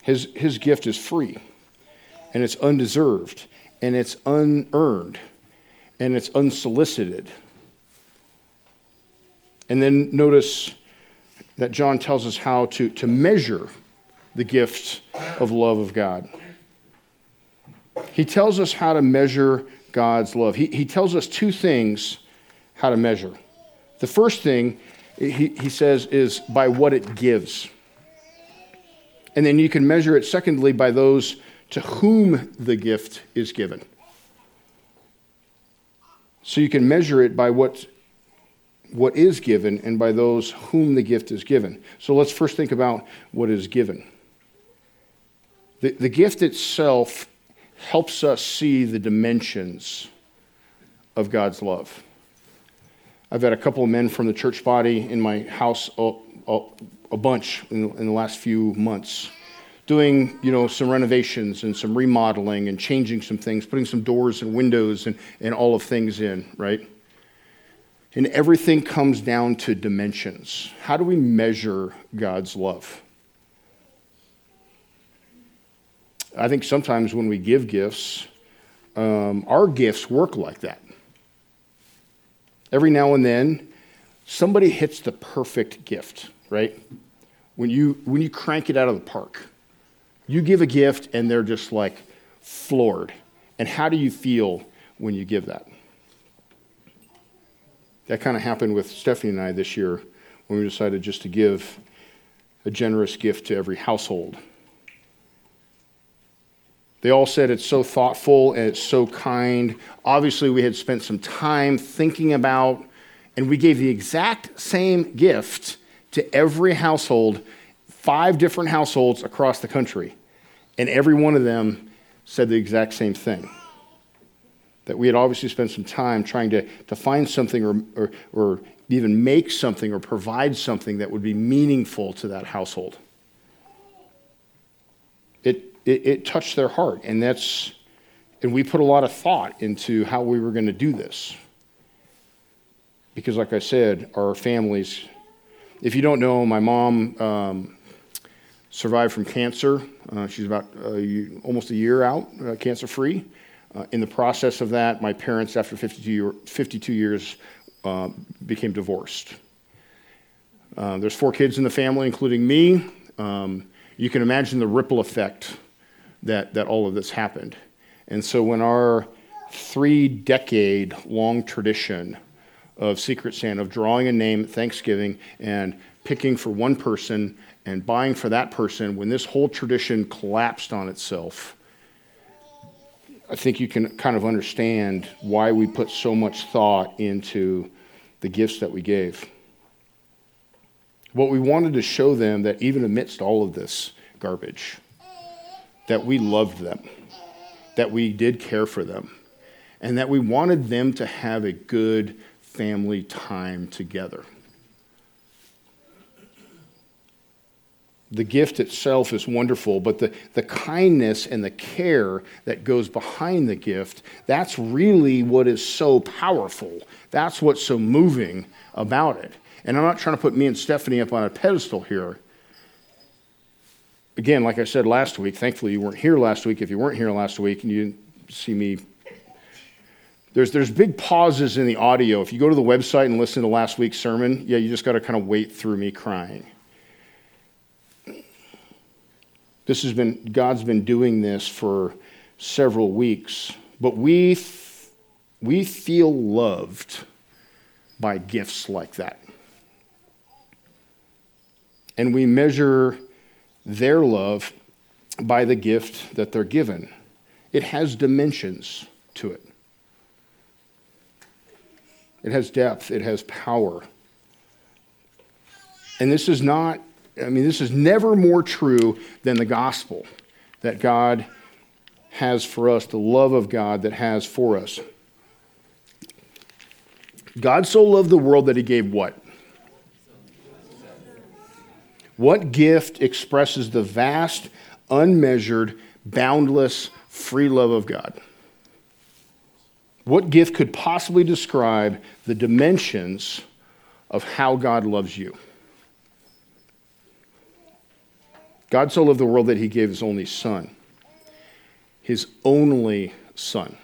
His gift is free, and it's undeserved, and it's unearned, and it's unsolicited. And then notice that John tells us how to measure the gift of love of God. He tells us how to measure God's love. He tells us two things how to measure. The first thing he says is by what it gives. And then you can measure it, secondly, by those to whom the gift is given. So you can measure it by what is given and by those whom the gift is given. So let's first think about what is given. The gift itself helps us see the dimensions of God's love. I've had a couple of men from the church body in my house a bunch in the last few months, doing some renovations and some remodeling and changing some things, putting some doors and windows and all of things in, right? And everything comes down to dimensions. How do we measure God's love? I think sometimes when we give gifts, our gifts work like that. Every now and then, somebody hits the perfect gift, right? When you crank it out of the park, you give a gift and they're just like floored. And how do you feel when you give that? That kind of happened with Stephanie and I this year when we decided just to give a generous gift to every household. They all said it's so thoughtful and it's so kind. Obviously, we had spent some time thinking about, and we gave the exact same gift to every household, 5 different households across the country. And every one of them said the exact same thing. That we had obviously spent some time trying to find something or even make something or provide something that would be meaningful to that household. It touched their heart, and we put a lot of thought into how we were going to do this. Because like I said, our families, if you don't know, my mom survived from cancer. She's about almost a year out, cancer-free. In the process of that, my parents, after 52 years, became divorced. There's 4 kids in the family, including me. You can imagine the ripple effect that all of this happened. And so when our 3-decade-long tradition of Secret Santa, of drawing a name at Thanksgiving and picking for one person and buying for that person, when this whole tradition collapsed on itself, I think you can kind of understand why we put so much thought into the gifts that we gave. What we wanted to show them that even amidst all of this garbage, that we loved them, that we did care for them, and that we wanted them to have a good family time together. The gift itself is wonderful, but the kindness and the care that goes behind the gift, that's really what is so powerful. That's what's so moving about it. And I'm not trying to put me and Stephanie up on a pedestal here. Again, like I said last week, thankfully you weren't here last week. If you weren't here last week and you didn't see me, there's big pauses in the audio. If you go to the website and listen to last week's sermon, you just got to kind of wait through me crying. God's been doing this for several weeks, but we feel loved by gifts like that. And we measure their love by the gift that they're given. It has dimensions to it. It has depth. It has power. And this is never more true than the gospel that God has for us, the love of God that has for us. God so loved the world that he gave what? What gift expresses the vast, unmeasured, boundless, free love of God? What gift could possibly describe the dimensions of how God loves you? God so loved the world that he gave his only son. His only son.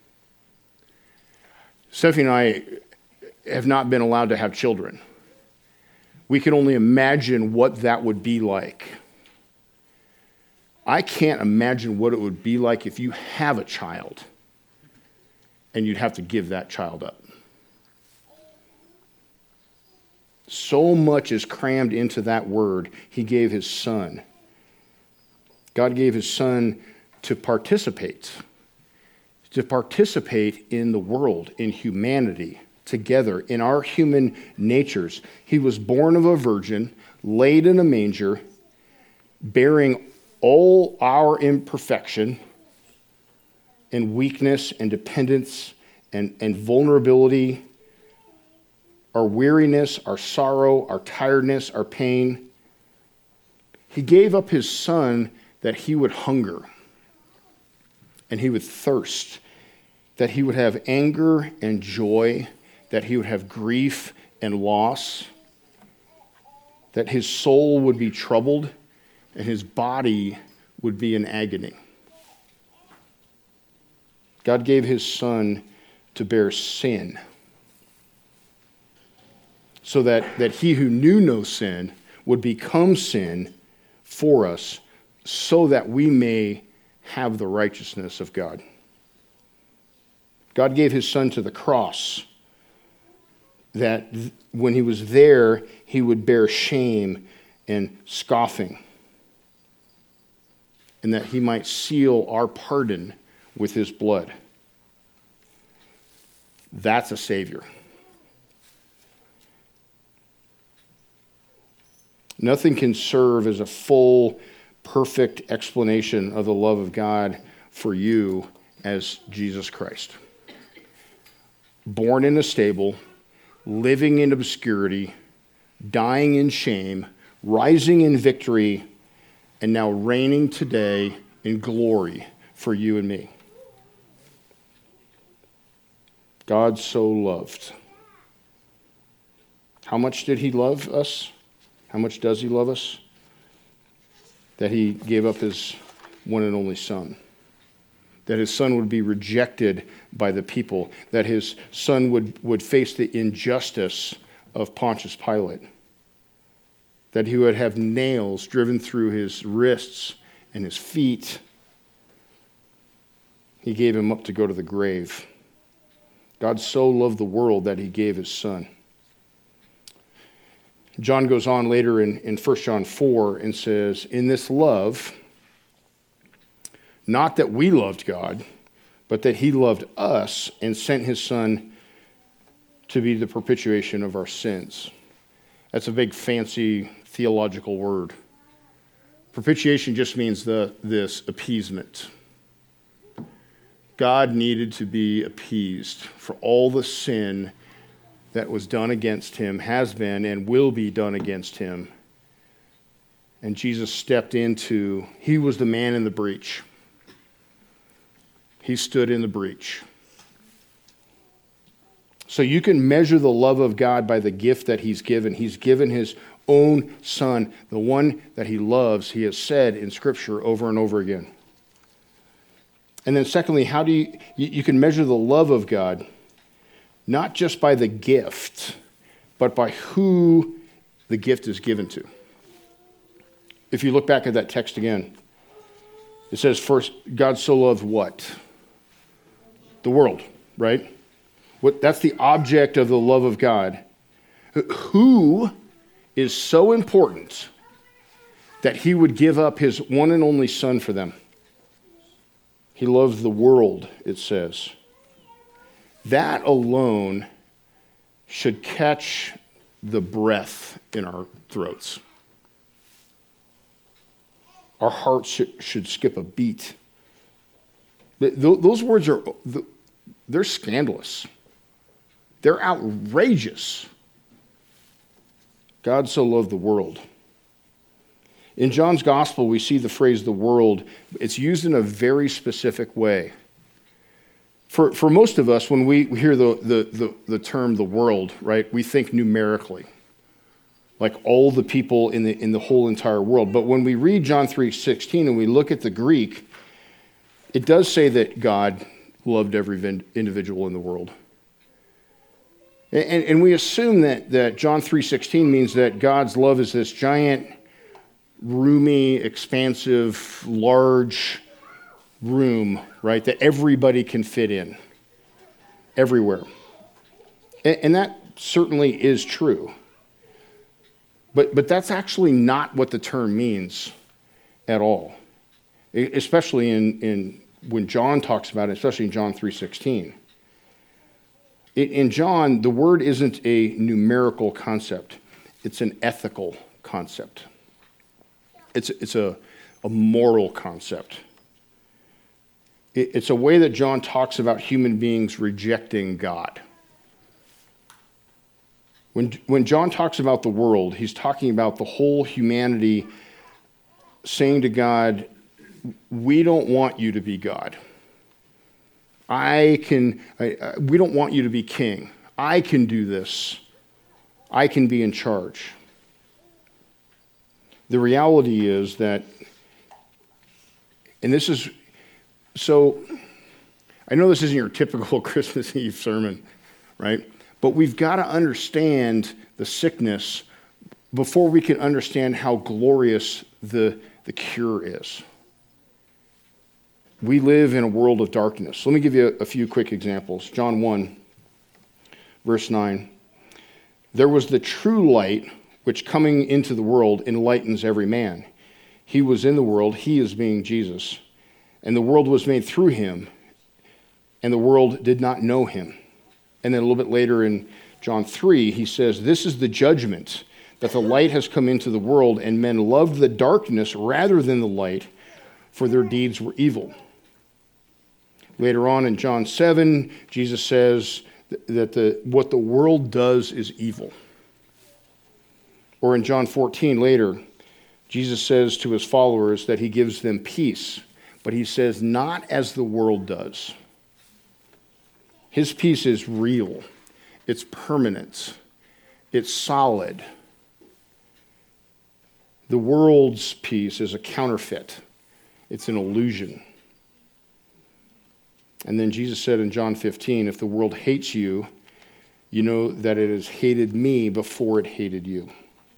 Stephanie and I have not been allowed to have children. We can only imagine what that would be like. I can't imagine what it would be like if you have a child and you'd have to give that child up. So much is crammed into that word. He gave his son. God gave his son to participate in the world, in humanity, together, in our human natures. He was born of a virgin, laid in a manger, bearing all our imperfection and weakness and dependence and vulnerability, our weariness, our sorrow, our tiredness, our pain. He gave up his son that he would hunger and he would thirst, that he would have anger and joy, that he would have grief and loss, that his soul would be troubled and his body would be in agony. God gave his son to bear sin, so that he who knew no sin would become sin for us, so that we may have the righteousness of God. God gave his son to the cross, that when he was there, he would bear shame and scoffing, and that he might seal our pardon with his blood. That's a Savior. Nothing can serve as a full, perfect explanation of the love of God for you as Jesus Christ. Born in a stable, living in obscurity, dying in shame, rising in victory, and now reigning today in glory for you and me. God so loved. How much did he love us? How much does he love us? That he gave up his one and only son. That his son would be rejected by the people. That his son would face the injustice of Pontius Pilate. That he would have nails driven through his wrists and his feet. He gave him up to go to the grave. God so loved the world that he gave his son. John goes on later in 1 John 4 and says, in this love, not that we loved God, but that he loved us and sent his son to be the propitiation of our sins. That's a big fancy theological word. Propitiation just means this appeasement. God needed to be appeased for all the sin that was done against him, has been and will be done against him. And Jesus stepped into, he was the man in the breach. He stood in the breach. So you can measure the love of God by the gift that he's given. He's given his own son, the one that he loves, he has said in Scripture over and over again. And then secondly, how do you can measure the love of God not just by the gift, but by who the gift is given to. If you look back at that text again, it says first, God so loved what? The world, right? That's the object of the love of God. Who is so important that he would give up his one and only son for them? He loves the world, it says. That alone should catch the breath in our throats. Our hearts should skip a beat. Those words they're scandalous. They're outrageous. God so loved the world. In John's gospel, we see the phrase the world. It's used in a very specific way. For most of us, when we hear the term the world, right, we think numerically. like all the people in the whole entire world. But when we read John 3:16 and we look at the Greek, it does say that God loved every individual in the world. And we assume that John 3:16 means that God's love is this giant, roomy, expansive, large room, right, that everybody can fit in, everywhere. And that certainly is true. But that's actually not what the term means at all, especially in when John talks about it, especially in John 3:16. In John, the word isn't a numerical concept. It's an ethical concept. It's a moral concept. It's a way that John talks about human beings rejecting God. When John talks about the world, he's talking about the whole humanity saying to God, we don't want you to be God. We don't want you to be king. I can do this. I can be in charge. The reality is that, and this is, so I know this isn't your typical Christmas Eve sermon, right? But we've got to understand the sickness before we can understand how glorious the cure is. We live in a world of darkness. Let me give you a few quick examples. John 1, verse 9. There was the true light, which coming into the world enlightens every man. He was in the world, he is being Jesus. And the world was made through him, and the world did not know him. And then a little bit later in John 3, he says, this is the judgment, that the light has come into the world, and men loved the darkness rather than the light, for their deeds were evil. Later on in John 7, Jesus says that what the world does is evil. Or in John 14 later, Jesus says to his followers that he gives them peace, but he says not as the world does. His peace is real, it's permanent, it's solid. The world's peace is a counterfeit, it's an illusion. And then Jesus said in John 15, if the world hates you, you know that it has hated me before it hated you.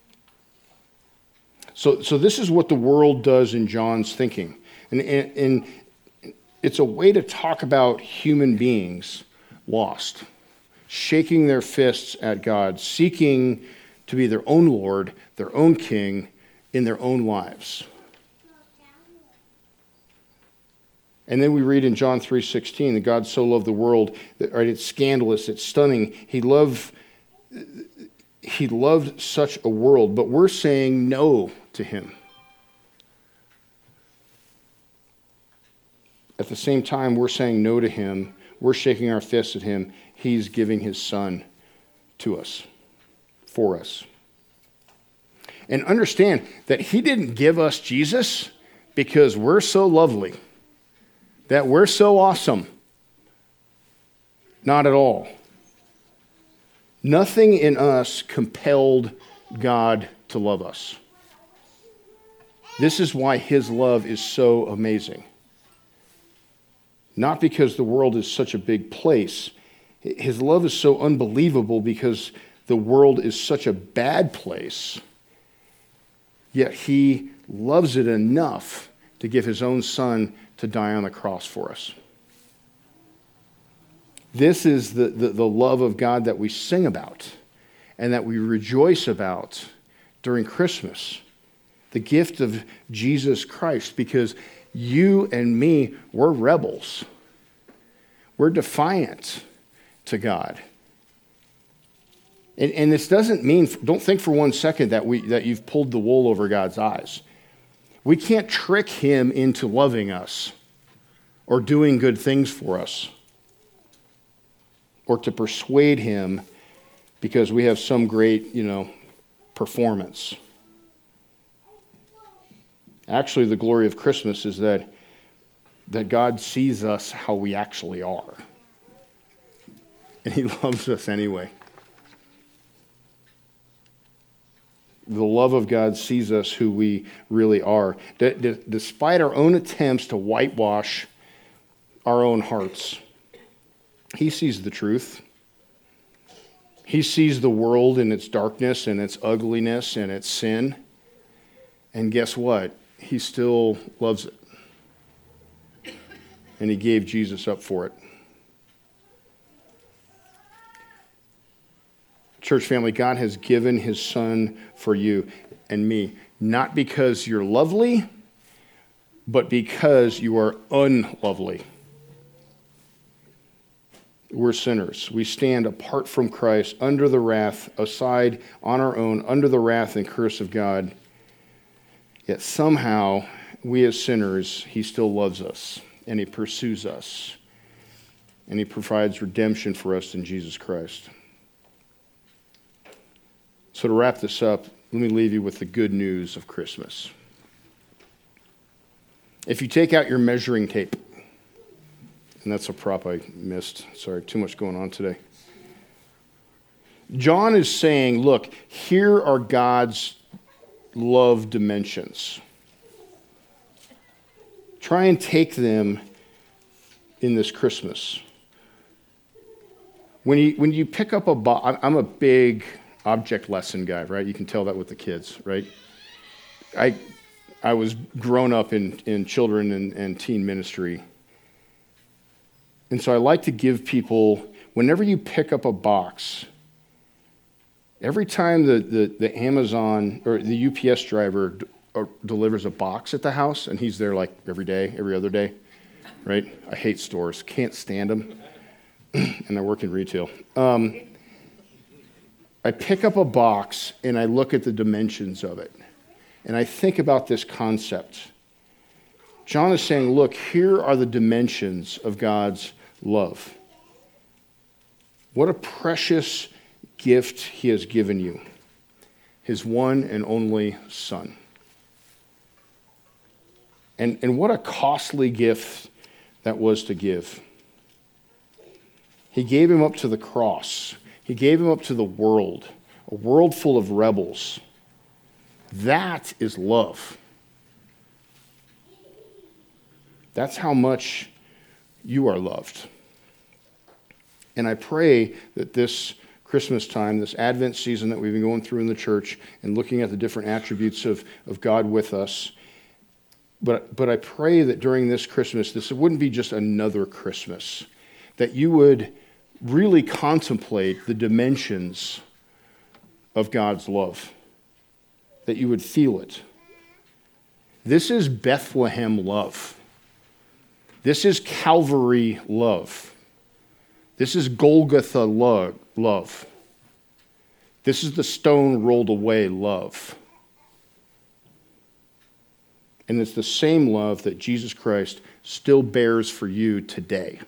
So this is what the world does in John's thinking. And it's a way to talk about human beings lost, shaking their fists at God, seeking to be their own Lord, their own King in their own lives. And then we read in John 3:16 that God so loved the world, that, right, it's scandalous, it's stunning. He loved such a world, but we're saying no to him. At the same time, we're saying no to him. We're shaking our fists at him. He's giving his son to us, for us. And understand that he didn't give us Jesus because we're so lovely, that we're so awesome. Not at all. Nothing in us compelled God to love us. This is why his love is so amazing. Not because the world is such a big place. His love is so unbelievable because the world is such a bad place. Yet he loves it enough to give his own son to die on the cross for us. This is the love of God that we sing about and that we rejoice about during Christmas. The gift of Jesus Christ, because you and me, we're rebels. We're defiant to God. And this doesn't mean, don't think for 1 second that you've pulled the wool over God's eyes. We can't trick him into loving us or doing good things for us or to persuade him because we have some great, performance. Actually, the glory of Christmas is that God sees us how we actually are. And he loves us anyway. The love of God sees us who we really are. Despite our own attempts to whitewash our own hearts, he sees the truth. He sees the world in its darkness and its ugliness and its sin. And guess what? He still loves it. And he gave Jesus up for it. Church family, God has given his son for you and me, not because you're lovely, but because you are unlovely. We're sinners. We stand apart from Christ, under the wrath, aside on our own, under the wrath and curse of God. Yet somehow, we as sinners, he still loves us, and he pursues us, and he provides redemption for us in Jesus Christ. So to wrap this up, let me leave you with the good news of Christmas. If you take out your measuring tape, and that's a prop I missed. Sorry, too much going on today. John is saying, look, here are God's love dimensions. Try and take them in this Christmas. When you pick up a box, I'm a big object lesson guy, right? You can tell that with the kids, right? I was grown up in children and teen ministry. And so I like to give people, whenever you pick up a box, every time the Amazon or the UPS driver delivers a box at the house, and he's there like every day, every other day, right? I hate stores, can't stand them, and I work in retail. I pick up a box and I look at the dimensions of it, and I think about this concept. John is saying, look, here are the dimensions of God's love. What a precious gift he has given you, his one and only Son. And what a costly gift that was to give. He gave him up to the cross. He gave him up to the world, a world full of rebels. That is love. That's how much you are loved. And I pray that this Christmas time, this Advent season that we've been going through in the church and looking at the different attributes of God with us, but I pray that during this Christmas, this wouldn't be just another Christmas, that you would really contemplate the dimensions of God's love, that you would feel it. This is Bethlehem love. This is Calvary love. This is Golgotha love. This is the stone rolled away love. And it's the same love that Jesus Christ still bears for you today.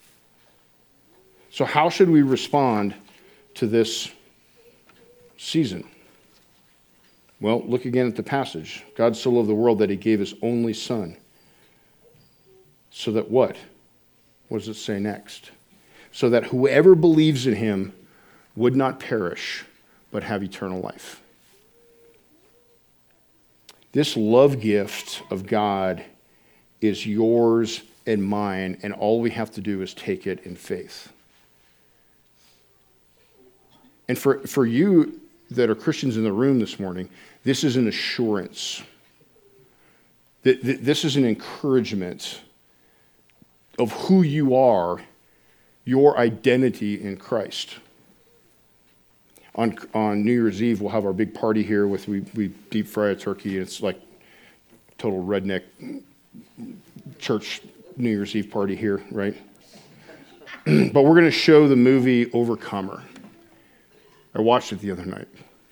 So how should we respond to this season? Well, look again at the passage. God so loved the world that he gave his only Son. So that what? What does it say next? So that whoever believes in him would not perish, but have eternal life. This love gift of God is yours and mine, and all we have to do is take it in faith. And for you that are Christians in the room this morning, this is an assurance. This is an encouragement of who you are, your identity in Christ. On New Year's Eve, we'll have our big party here with we deep fry a turkey. It's like total redneck church New Year's Eve party here, right? But we're going to show the movie Overcomer. I watched it the other night.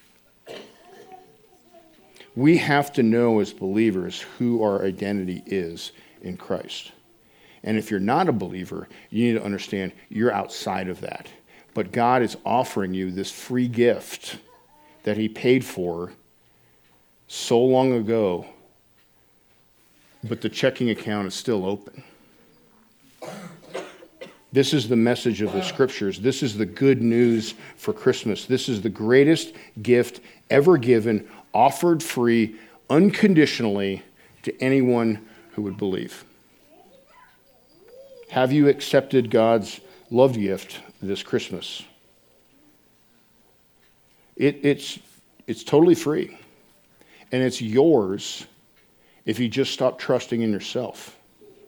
We have to know as believers who our identity is in Christ. And if you're not a believer, you need to understand you're outside of that. But God is offering you this free gift that he paid for so long ago, but the checking account is still open. This is the message of the Scriptures. This is the good news for Christmas. This is the greatest gift ever given, offered free, unconditionally to anyone who would believe. Have you accepted God's love gift this Christmas? It's totally free. And it's yours if you just stop trusting in yourself.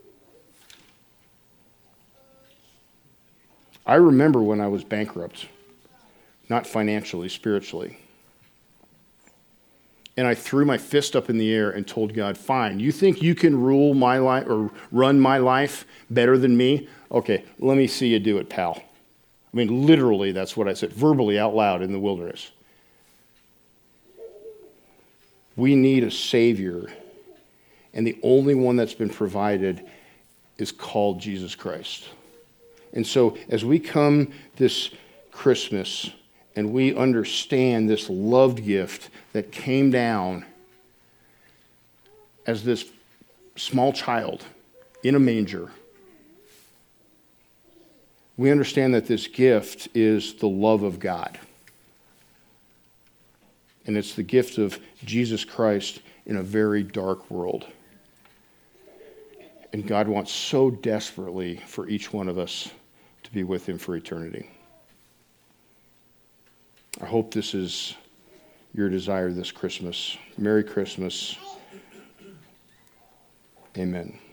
I remember when I was bankrupt, not financially, spiritually. And I threw my fist up in the air and told God, fine, you think you can rule my life or run my life better than me? Okay, let me see you do it, pal. I mean, literally, that's what I said, verbally out loud in the wilderness. We need a Savior, and the only one that's been provided is called Jesus Christ. And so as we come this Christmas and we understand this loved gift that came down as this small child in a manger, we understand that this gift is the love of God. And it's the gift of Jesus Christ in a very dark world. And God wants so desperately for each one of us to be with him for eternity. I hope this is your desire this Christmas. Merry Christmas. Amen.